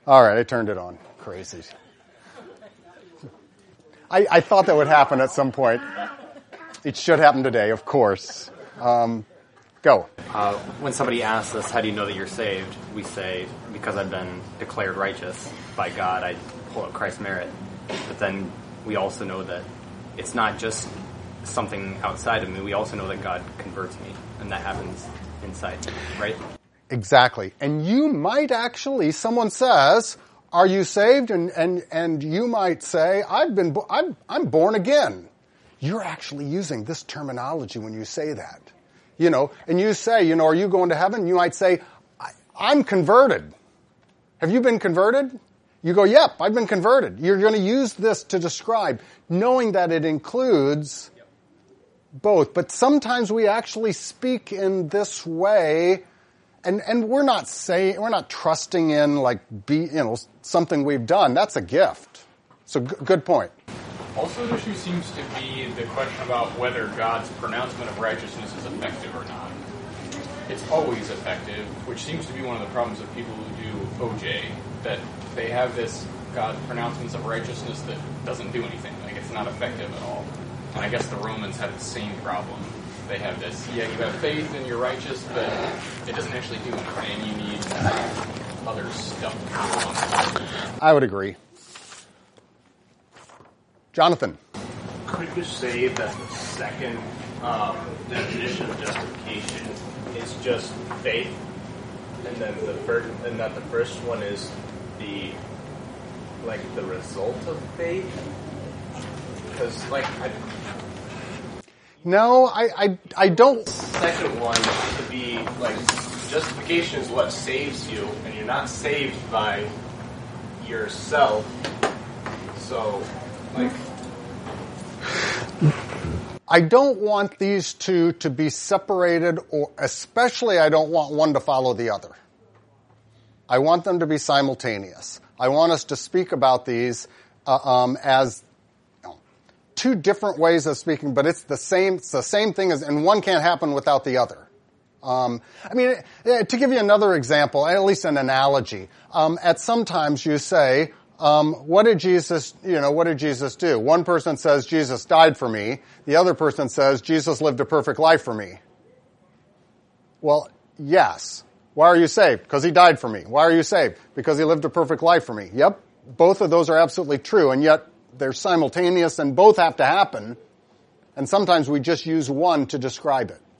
All right, I turned it on. Crazy. I thought that would happen at some point. It should happen today, of course. Go. When somebody asks us, how do you know that you're saved? We say, because I've been declared righteous by God. I pull up Christ's merit. But then we also know that it's not just something outside of me. We also know that God converts me. And that happens inside me, right? Exactly. And you might actually, someone says, are you saved? And you might say, I'm born again. You're actually using this terminology when you say that. And you say, are you going to heaven? You might say, I'm converted. Have you been converted? You go, yep, I've been converted. You're going to use this to describe, knowing that it includes both. But sometimes we actually speak in this way, and we're not trusting in something we've done. That's a gift. So good point. Also, the issue seems to be the question about whether God's pronouncement of righteousness is effective or not. It's always effective, which seems to be one of the problems of people who do OJ, that they have this God pronouncements of righteousness that doesn't do anything. Like, it's not effective at all. And I guess the Romans have the same problem. They have this, you have faith and you're righteous, but it doesn't actually do anything. You need other stuff. I would agree. Jonathan. Could you say that the second definition of justification is just faith, and then the first one is the result of faith? Because no, I don't. The second one to be justification is what saves you, and you're not saved by yourself. So I don't want these two to be separated, or especially I don't want one to follow the other. I want them to be simultaneous. I want us to speak about these as two different ways of speaking, but it's the same thing and one can't happen without the other. To give you another example, at least an analogy, at sometimes you say, what did Jesus do? One person says, Jesus died for me. The other person says, Jesus lived a perfect life for me. Well, yes. Why are you saved? Because he died for me. Why are you saved? Because he lived a perfect life for me. Yep. Both of those are absolutely true, and yet they're simultaneous and both have to happen. And sometimes we just use one to describe it.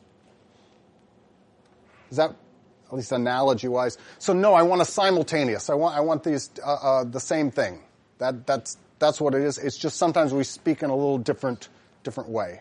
Is that at least analogy-wise? So no, I want a simultaneous. I want these the same thing. That's what it is. It's just sometimes we speak in a little different way.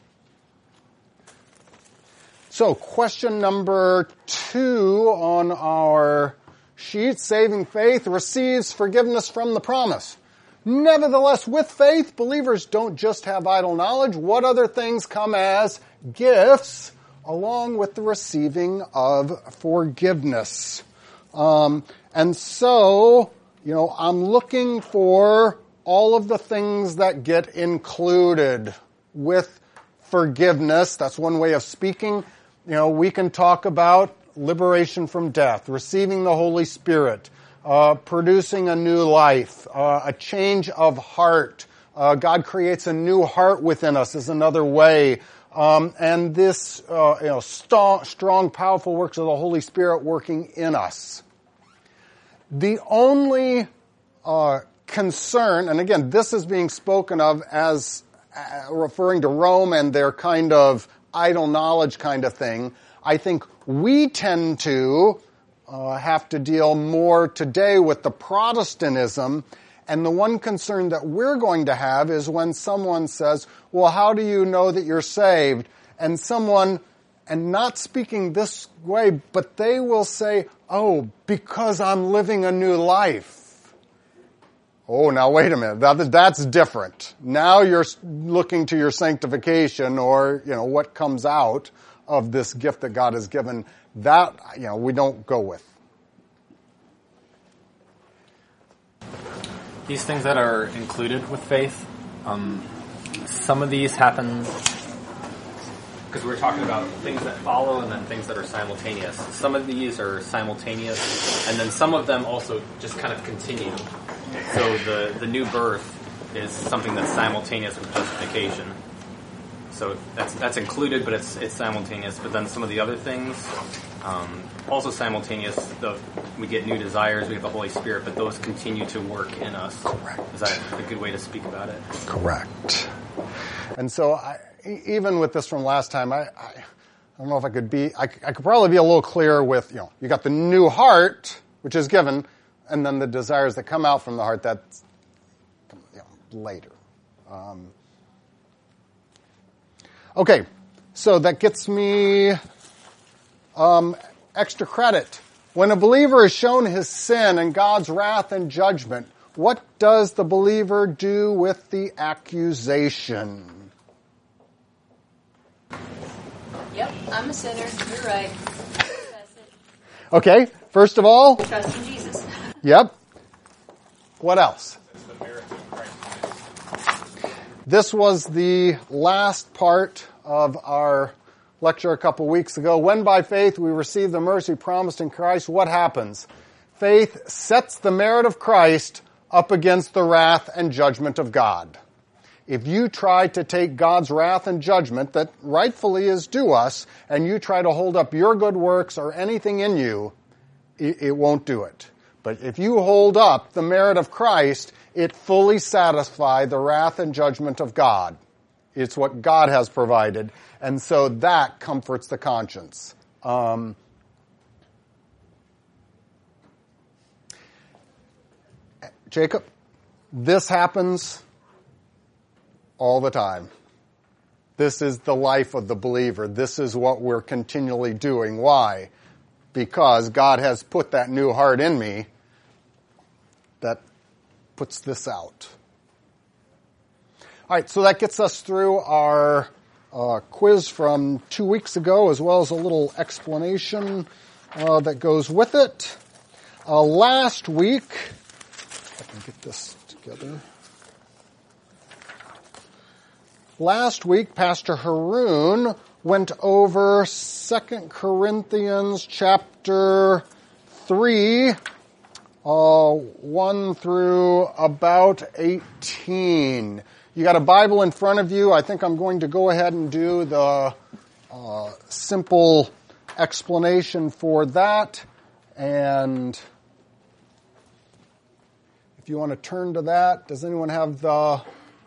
So question number 2 on our sheet: saving faith receives forgiveness from the promise. Nevertheless, with faith, believers don't just have idle knowledge. What other things come as gifts along with the receiving of forgiveness? And so, I'm looking for all of the things that get included with forgiveness. That's one way of speaking. We can talk about liberation from death, receiving the Holy Spirit, producing a new life, a change of heart. God creates a new heart within us is another way. And this, strong, powerful works of the Holy Spirit working in us. The only concern, and again, this is being spoken of as referring to Rome and their kind of idle knowledge kind of thing. I think we tend to have to deal more today with the Protestantism. And the one concern that we're going to have is when someone says, well, how do you know that you're saved? And not speaking this way, but they will say, oh, because I'm living a new life. Oh, now wait a minute. That's different. Now you're looking to your sanctification or, what comes out of this gift that God has given. That, we don't go with. These things that are included with faith, some of these happen because we're talking about things that follow and then things that are simultaneous. Some of these are simultaneous, and then some of them also just kind of continue. So the new birth is something that's simultaneous with justification. So that's included, but it's simultaneous. But then some of the other things, also simultaneous. We get new desires, we have the Holy Spirit, but those continue to work in us. Correct. Is that a good way to speak about it? Correct. And so even with this from last time, I don't know if I could probably be a little clearer with, you got the new heart, which is given, and then the desires that come out from the heart, that's later. Okay, so that gets me extra credit. When a believer is shown his sin and God's wrath and judgment, what does the believer do with the accusation? Yep, I'm a sinner. You're right. Okay, first of all, Trust in Jesus. Yep. What else? It's the merit of Christ. This was the last part of our lecture a couple weeks ago. When by faith we receive the mercy promised in Christ, what happens? Faith sets the merit of Christ up against the wrath and judgment of God. If you try to take God's wrath and judgment that rightfully is due us, and you try to hold up your good works or anything in you, it won't do it. But if you hold up the merit of Christ, it fully satisfies the wrath and judgment of God. It's what God has provided, and so that comforts the conscience. Jacob, this happens all the time. This is the life of the believer. This is what we're continually doing. Why? Because God has put that new heart in me that puts this out. All right, so that gets us through our quiz from 2 weeks ago, as well as a little explanation that goes with it. Last week, if I can get this together. Last week, Pastor Haroon went over 2 Corinthians chapter 3, 1 through about 18. You got a Bible in front of you. I think I'm going to go ahead and do the simple explanation for that. And if you want to turn to that, does anyone have the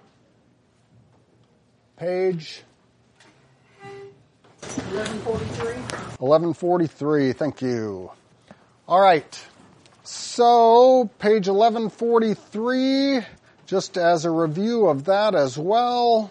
page? 1143. 1143, thank you. All right. So, page 1143, just as a review of that as well.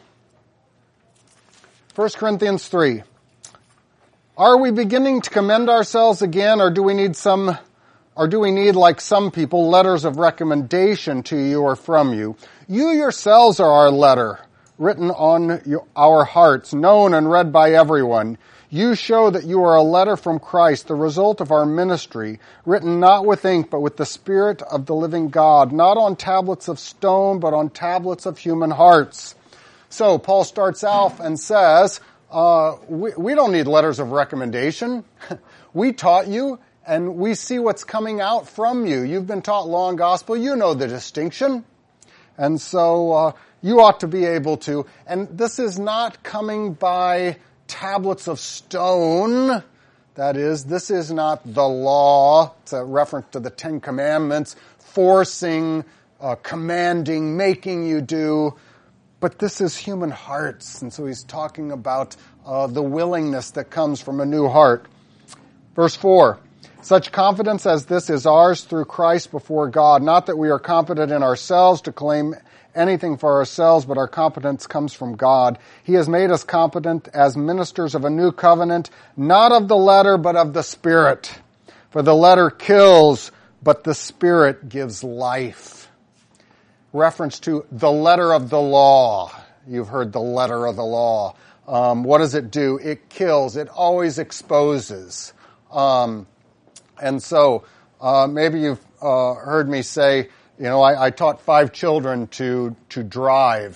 1 Corinthians 3. Are we beginning to commend ourselves again, or do we need, like some people, letters of recommendation to you or from you? You yourselves are our letter, written on our hearts, known and read by everyone. You show that you are a letter from Christ, the result of our ministry, written not with ink, but with the Spirit of the living God, not on tablets of stone, but on tablets of human hearts. So Paul starts off and says, we don't need letters of recommendation. We taught you, and we see what's coming out from you. You've been taught law and gospel. You know the distinction. And so you ought to be able to. And this is not coming by tablets of stone. That is, this is not the law. It's a reference to the Ten Commandments, forcing, commanding, making you do. But this is human hearts. And so he's talking about the willingness that comes from a new heart. Verse 4. Such confidence as this is ours through Christ before God. Not that we are confident in ourselves to claim anything for ourselves, but our competence comes from God. He has made us competent as ministers of a new covenant, not of the letter, but of the Spirit. For the letter kills, but the Spirit gives life. Reference to the letter of the law. You've heard the letter of the law. What does it do? It kills. It always exposes. And so maybe you've heard me say, I taught 5 children to drive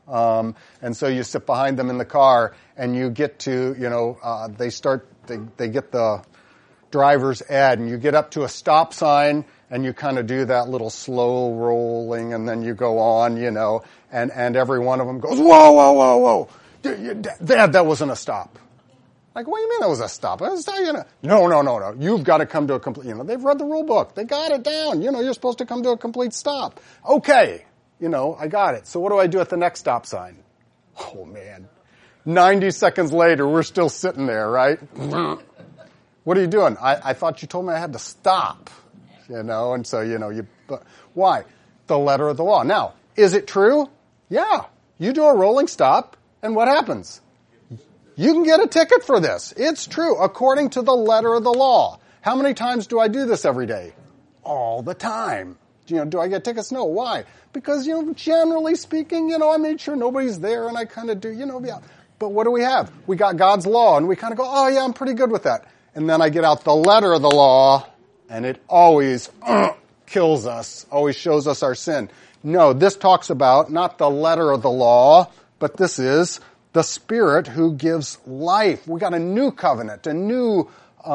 And so you sit behind them in the car, and you get to, they get the driver's ed, and you get up to a stop sign, and you kind of do that little slow rolling, and then you go on, and every one of them goes, whoa, whoa, whoa, whoa. Dad, that wasn't a stop. Like, what do you mean that was a stop? No. You've got to come to a complete, they've read the rule book. They got it down. You're supposed to come to a complete stop. Okay. I got it. So what do I do at the next stop sign? Oh, man. 90 seconds later, we're still sitting there, right? What are you doing? I thought you told me I had to stop, and so, why? The letter of the law. Now, is it true? Yeah. You do a rolling stop, and what happens? You can get a ticket for this. It's true, according to the letter of the law. How many times do I do this every day? All the time. Do I get tickets? No. Why? Because, generally speaking, I made sure nobody's there, and I kind of do, yeah. But what do we have? We got God's law, and we kind of go, oh, yeah, I'm pretty good with that. And then I get out the letter of the law, and it always kills us, always shows us our sin. No, this talks about not the letter of the law, but this is the Spirit who gives life. We got a new covenant, a new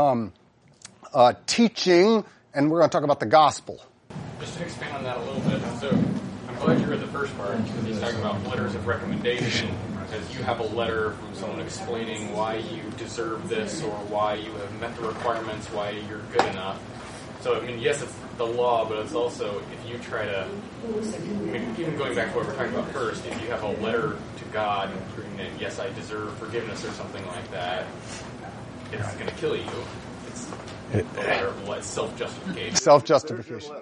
teaching, and we're going to talk about the gospel. Just to expand on that a little bit, so I'm glad you read the first part, because he's talking about letters of recommendation, because you have a letter from someone explaining why you deserve this, or why you have met the requirements, why you're good enough. So, yes, it's the law, but it's also, if you try to, even going back to what we were talking about first, if you have a letter to God proving that, yes, I deserve forgiveness or something like that, it's going to kill you. It's the letter of what? Self-justification. Self-justification.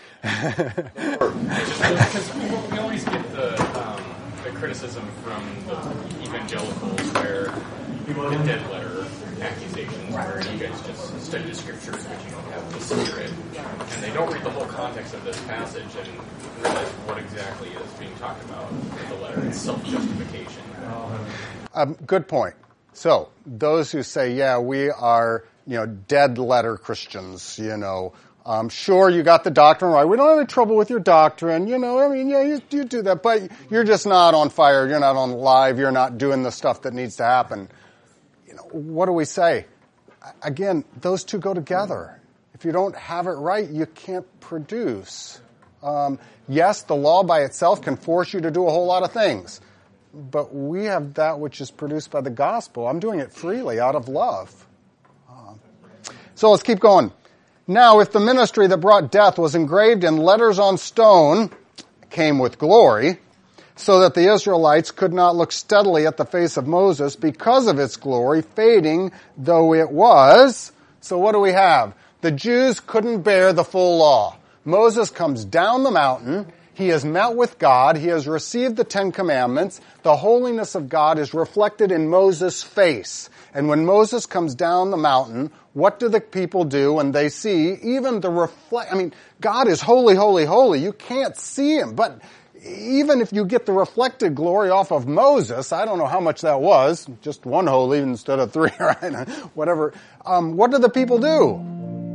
Because we always get the criticism from the evangelicals where the dead letter accusations where you guys just study the scriptures but you don't have the Spirit, and they don't read the whole context of this passage and realize what exactly is being talked about with the letter. It's self-justification. Good point. So those who say, yeah, we are, dead letter Christians, sure, you got the doctrine right. We don't have any trouble with your doctrine, you do that, but you're just not on fire. You're not on live. You're not doing the stuff that needs to happen. What do we say? Again, those two go together. If you don't have it right, you can't produce. Yes, the law by itself can force you to do a whole lot of things, but we have that which is produced by the gospel. I'm doing it freely out of love. So let's keep going. Now, if the ministry that brought death was engraved in letters on stone, came with glory, so that the Israelites could not look steadily at the face of Moses because of its glory, fading though it was. So what do we have? The Jews couldn't bear the full law. Moses comes down the mountain. He has met with God. He has received the 10 Commandments. The holiness of God is reflected in Moses' face. And when Moses comes down the mountain, what do the people do when they see even the God is holy, holy, holy. You can't see him. But even if you get the reflected glory off of Moses, I don't know how much that was, just one holy instead of 3, right? Whatever. What do the people do?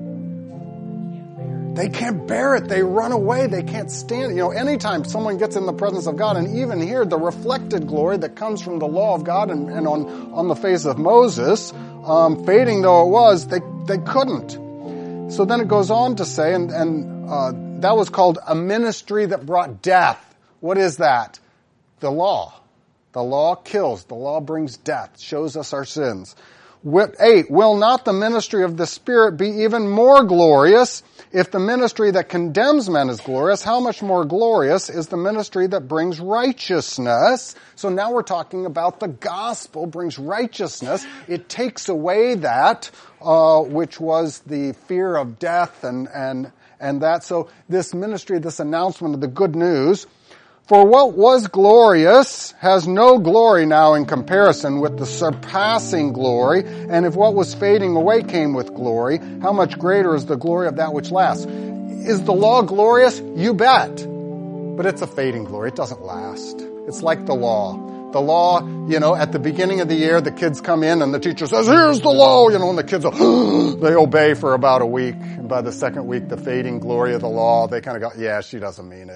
They can't bear it. They run away. They can't stand it. Anytime someone gets in the presence of God, and even here, the reflected glory that comes from the law of God and on the face of Moses, fading though it was, they couldn't. So then it goes on to say, and that was called a ministry that brought death. What is that? The law. The law kills. The law brings death, shows us our sins. 8, will not the ministry of the Spirit be even more glorious? If the ministry that condemns men is glorious, how much more glorious is the ministry that brings righteousness? So now we're talking about the gospel brings righteousness. It takes away that, which was the fear of death and that. So this ministry, this announcement of the good news, for what was glorious has no glory now in comparison with the surpassing glory. And if what was fading away came with glory, how much greater is the glory of that which lasts? Is the law glorious? You bet. But it's a fading glory. It doesn't last. It's like the law. The law, at the beginning of the year, the kids come in and the teacher says, here's the law, and the kids, they obey for about a week. And by the second week, the fading glory of the law, they kind of go, yeah, she doesn't mean it.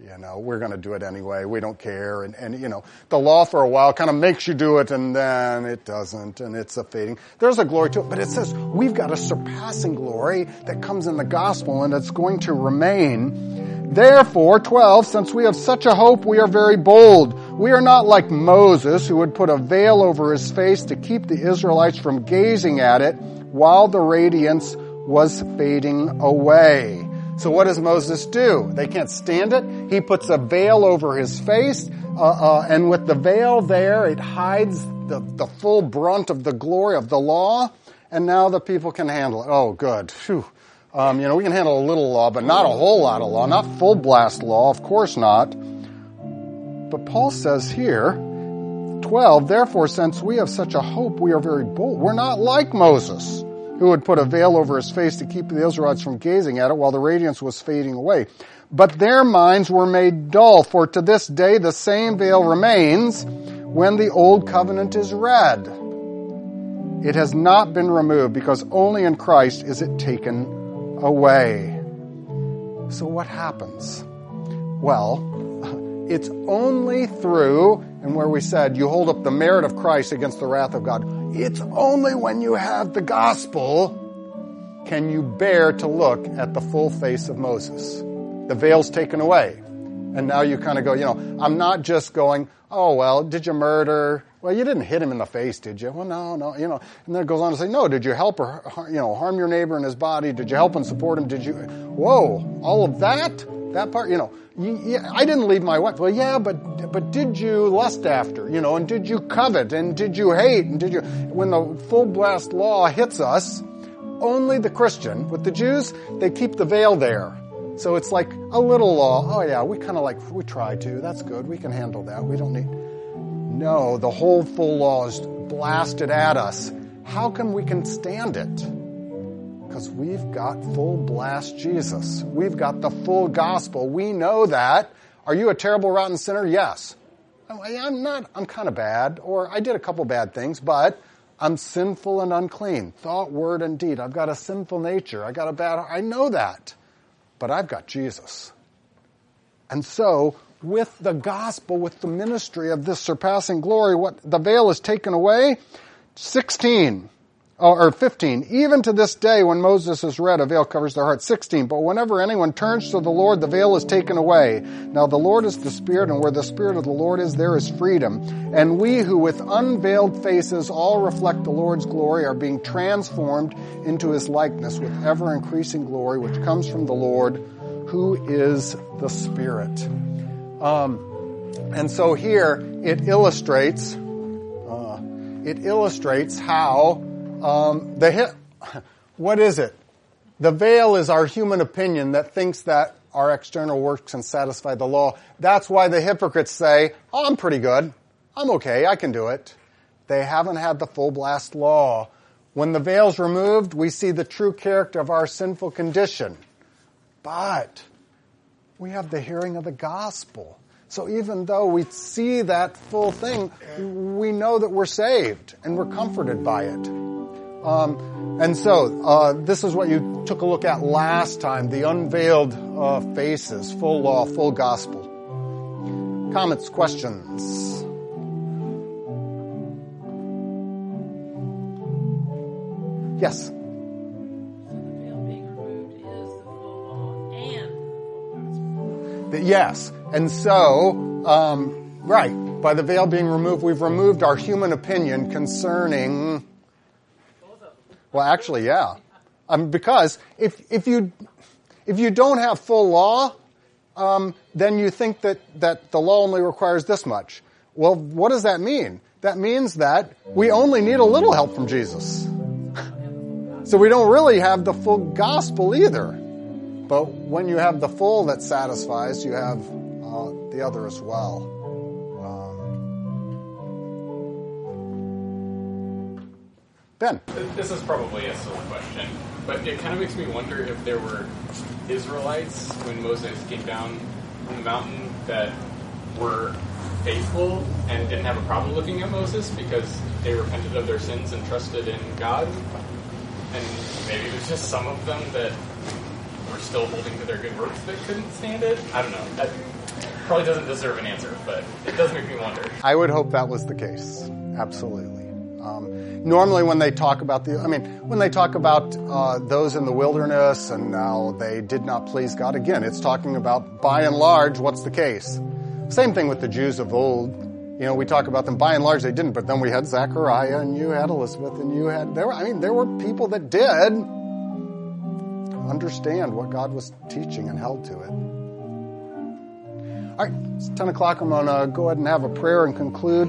we're going to do it anyway. We don't care. And the law for a while kind of makes you do it, and then it doesn't, and it's a fading. There's a glory to it, but it says we've got a surpassing glory that comes in the gospel, and it's going to remain. Therefore, 12, since we have such a hope, we are very bold. We are not like Moses, who would put a veil over his face to keep the Israelites from gazing at it while the radiance was fading away. So what does Moses do? They can't stand it. He puts a veil over his face, and with the veil there, it hides the full brunt of the glory of the law, and now the people can handle it. Oh, good. Phew. We can handle a little law, but not a whole lot of law, not full blast law, of course not. But Paul says here, 12, therefore, since we have such a hope, we are very bold. We're not like Moses, who would put a veil over his face to keep the Israelites from gazing at it while the radiance was fading away. But their minds were made dull, for to this day the same veil remains when the old covenant is read. It has not been removed, because only in Christ is it taken away. So what happens? Well, it's only through, and where we said you hold up the merit of Christ against the wrath of God, it's only when you have the gospel can you bear to look at the full face of Moses. The veil's taken away. And now you kind of go, I'm not just going, oh, well, did you murder? Well, you didn't hit him in the face, did you? Well, no. And then it goes on to say, no, did you help or, harm your neighbor in his body? Did you help and support him? Did you? Whoa, all of that part, I didn't leave my wife. Well, yeah, but did you lust after, and did you covet, and did you hate, and when the full blast law hits us, only the Christian, with the Jews, they keep the veil there. So it's like a little law. Oh yeah, we try to. That's good. We can handle that. We don't need. No, the whole full law is blasted at us. How come we can stand it? Because we've got full blast Jesus. We've got the full gospel. We know that. Are you a terrible, rotten sinner? Yes. I'm not. I'm kind of bad, or I did a couple bad things, but I'm sinful and unclean. Thought, word, and deed. I've got a sinful nature. I know that. But I've got Jesus. And so, with the gospel, with the ministry of this surpassing glory, the veil is taken away. 15. Even to this day, when Moses is read, a veil covers their heart. 16. But whenever anyone turns to the Lord, the veil is taken away. Now the Lord is the Spirit, and where the Spirit of the Lord is, there is freedom. And we who with unveiled faces all reflect the Lord's glory are being transformed into his likeness with ever-increasing glory, which comes from the Lord, who is the Spirit. And so here it illustrates how what is it? The veil is our human opinion that thinks that our external works can satisfy the law. That's why the hypocrites say, oh, I'm pretty good. I'm okay. I can do it. They haven't had the full blast law. When the veil's removed, we see the true character of our sinful condition. But we have the hearing of the gospel. So even though we see that full thing, we know that we're saved and we're comforted by it. And so this is what you took a look at last time, the unveiled faces, full law, full gospel. Comments, questions? Yes? Yes. And so, right, by the veil being removed, we've removed our human opinion concerning, well, actually, yeah. Because if you don't have full law, then you think that the law only requires this much. Well, what does that mean? That means that we only need a little help from Jesus. So we don't really have the full gospel either. But when you have the full that satisfies, you have the other as well. Ben? This is probably a silly question, but it kind of makes me wonder if there were Israelites when Moses came down from the mountain that were faithful and didn't have a problem looking at Moses because they repented of their sins and trusted in God. And maybe there's just some of them that were still holding to their good works that couldn't stand it. I don't know. Probably doesn't deserve an answer, but it does make me wonder. I would hope that was the case. Absolutely. Normally when they talk about those in the wilderness and now they did not please God, again, it's talking about by and large what's the case. Same thing with the Jews of old. You know, we talk about them by and large they didn't, but then we had Zechariah and you had Elizabeth and you had, there were people that did understand what God was teaching and held to it. All right, it's 10 o'clock. I'm going to go ahead and have a prayer and conclude.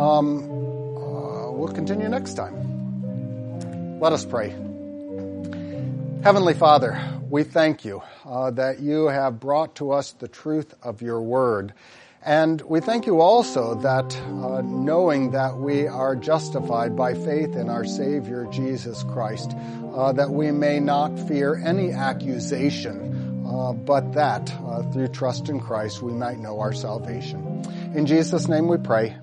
We'll continue next time. Let us pray. Heavenly Father, we thank you that you have brought to us the truth of your word. And we thank you also that knowing that we are justified by faith in our Savior, Jesus Christ, that we may not fear any accusation, but that through trust in Christ we might know our salvation. In Jesus' name we pray.